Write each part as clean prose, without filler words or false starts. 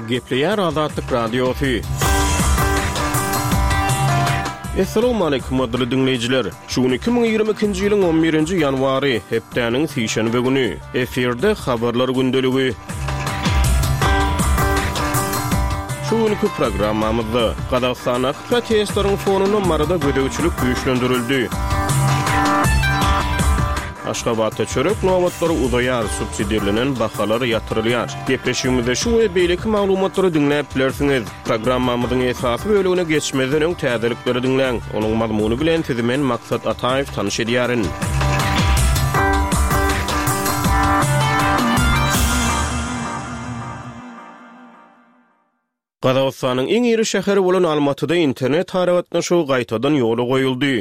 Gepleyer Azatlyk Radiosu. Assalamu alaykum adly dinleyijiler. Şu 2022-nji ýylyň 11-nji ýanwary hepdeniň sýşenbe güni eferde habarlar gündeligi. Şu günki programmamyzda Gazagstana protestlaryň fonuny marada gödäwçilik güýçlendirildi. Aşgabatda çörek nowatlary uzaýar, subsidiýalenen bahalary ýatyrylýar. Gepleşigimizde şu we beýleki maglumatlary dinläp bilersiňiz. Programmamyzyň esasy bölügine geçmeden öň täzelikleri dinläň. Onuň mazmuny bilen sizi men Maksat Ataýew tanyş edýärin. Gazagstanyň iň iri şäheri bolan Almatyda internet taragatnaşy gaýtadan ýola goýuldy.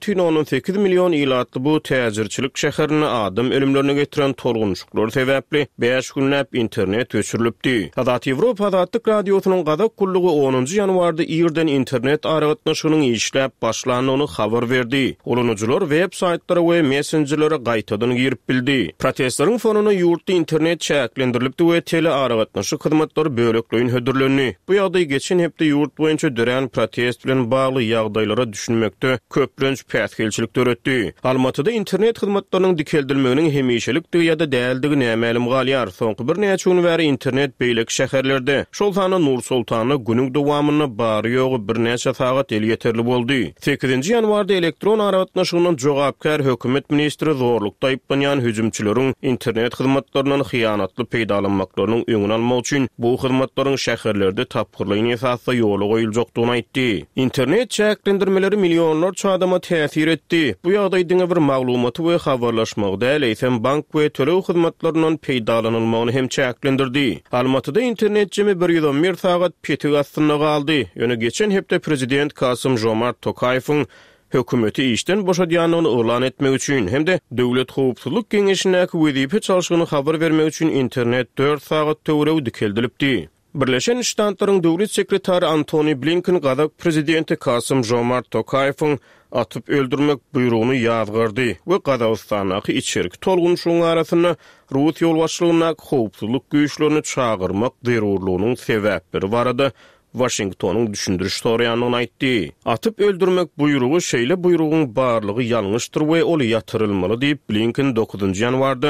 1,18 million ýylatly bu täzirçilik şäherini adam ölümlerine getiren tolgunçluklar sebäpli 5 günläp internet öçürilipdi. Azat Ýewropa Azatlyk Radiosynyň Gazak kullugy 10-njy ýanwarda ýerden internet taragatnaşynyň işläp başlanyny habar berdi. Ulunucular web saytlary we messengerlere gaýtadan girip bildi. Protestlaryň fonuny ýurtda internet çäklendirilipdi we tele taragatnaşy hyzmatlary bölekleýin hödürlendi. Bu ýagdaý geçen hepde ýurt boýunça dören protest bilen bagly ýagdaýlara düşünmekde köprenç päsgelçilik töretdi. Almatyda internet hyzmatlarynyň dikeldilmeginiň hemişelikdigi ýa-da däldigini nämälim galýar. Soňky bir näçe gün bäri internet beýlek şäherlerde, şol sany Nur Sultana günüň dowamyny bary ýogy bir näçe sagat el ýeterli boldy. 8-nji ýanwarda elektron aratnaşygynyň jogapkar hökümet ministri zorlukda aýplanýan hüjümçileriň internet hyzmatlarynyň hyýanatly peýdalanmaklarynyň öňüni almak üçin bu hyzmatlaryň şäherlerde tapgyrlygyny esasda ýola goýuljakdygyny aýtdy. Internet çäklendirmeleri milyonlarça adama täsir etdi. Bu ýagdaý diňe bir maglumaty we habarlaşmagy däl, eýsem bank we tölew hyzmatlarynyň peýdalanylmagyny hem çäklendirdi. Almatyda internet jemi 111 sagat petig astyna galdy. Ýöne geçen hepde prezident Kasym-Jomart Tokaýewiň hökümeti işten boşadýanyny elan etmek üçin hem-de Döwlet Howpsuzlyk Geňeşindäki wezipe çalşygyny habar bermek üçin internet 4 sagat töwerew dikeldilipdi. Birleşen Ştatlaryň döwlet sekretary Antony Blinken Gazak prezidenti Kasym-Jomart Tokaýewiň atyp öldürmek buyrugyny ýazgyrdy we Gazagstanaky içerik tolgunçlugyň arasyna Rus ýolbaşçylygyna howpsuzlyk güýçlerini çağırmak derurlugynyň sebäpleri barada Washingtonyň düşündiriş soraýanyny aýtdy. Atyp öldürmek buyrugy şeýle buyrugyň barlygy ýalňyşdyr we ol ýatyrylmaly diýip Blinken 9-njy ýanwarda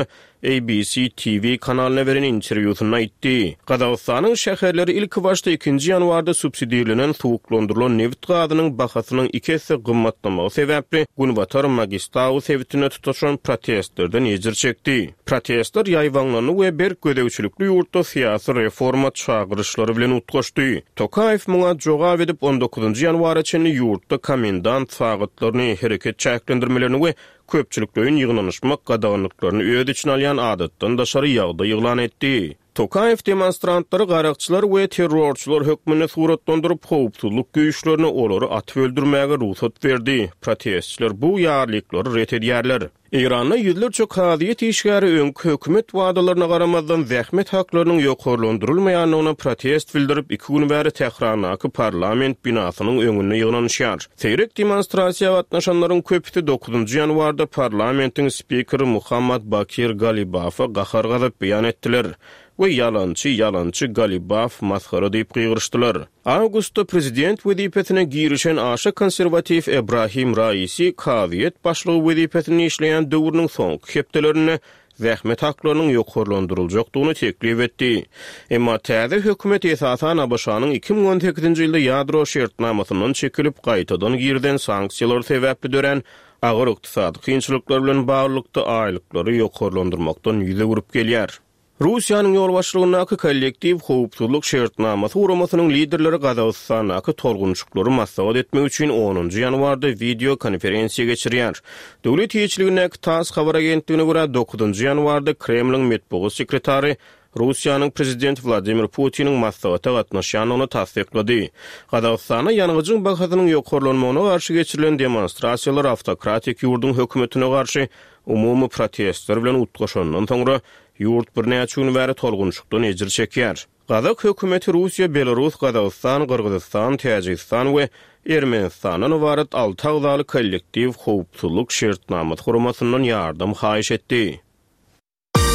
ABC TV kanalyna beren interwýusynda aýtdy. Gazagstanyň şäherleri ilk başda 2-nji ýanwarda subsidiýalenen suwuklandyrylan neft gazynyň bahasynyň 2 hesse gymmatlamagy sebäpli Gunwatar Magistaw sebitine tutaşan protestlerden ejir çekdi. Protestler ýaýwanlany we berk gödäwçilikli ýurtda syýasy reforma çağırışlary bilen utgaşdy. Tokaýew muňa jogap edip 19-njy ýanwara çenli ýurtda komendant sagatlaryny hereket çäklendirmelerini we köpçüliklerin ýygnanyşmak gadaganlyklaryny öýde için alýan adatdan daşary ýagdaý ýylan etdi. Tokaýew demonstrantlary garakçylar we terrorçylar hökmüne suratlandyryp howpsuzlyk güýçlerini olary atyp öldürmäge ruhsat berdi. Protestçiler bu ýarlyklary ret edýärler. İran'da yüzlerce kadiyet işgari öňkü hökümet wagdalaryna garamazdan zähmet haklarynyň ýokarlandyrylmaýanyna protest bildirip 2 gün bäri Tehranaky parlament binasynyň öňünde ýygnanyşýar. Seýrek demonstrasiýa gatnaşanlaryň köpüsi 9-njy ýanwarda parlamentiň spikeri Muhammad Bakir Galibafa gahar gazyp beýan etdiler. We yalançy Galibaf maskhara diýip gygyrşdylar. Awgustda prezident wezipetine girişen aşa konservativ Ebrahim Raisi kadiyet başlygy wezipetini işleýän döwrüniň soňky hepdelerini zähmet haklarynyň ýokarlandyryljakdygyny teklip etdi. Emma täze hökümet esasan ABŞ-nyň 2018-nji ýylda ýadro şertnamasynyň çekilip gaýtadan girden sanksiýalar sebäpli dören agyr ykdysady kynçylyklar bilen baglykda aýlyklary ýokarlandyrmakdan ýüze gurup gelýär. Russiýanyň ýolbaşçylygynaky kollektiv howpsuzlyk şertnamasy uramasynyň liderleri Gazagstanaky tolgunçluklary maslahat etmek üçin 10-njy ýanwarda video konferensiýa geçirýär. Döwlet ýeçiligine TASS habar agentligine görä 9-njy ýanwarda Kremliň medeniýet sekretary Russiýanyň prezident Vladimir Putiniň maslahata gatnaşýanyny tasdiklady. Gazagstana ýangyjyň bahasynyň ýokarlanmagyna garşy geçirilen demonstrasiýalar awtokratik ýurdun hökümetine garşy umumy protestler bilen utgaşandan soňra ýurt bir näçe gün bäri tolgunçlukdan ejir çekýär. Gazak hökümeti Russiýa, Belarus, Gazagystan, Kyrgyzstan, Täjikistan we Ermenistanyň ibaret 6 agdaly kollektiv howpsuzlyk şertnamasy guramasyndan ýardam haýyş etdi.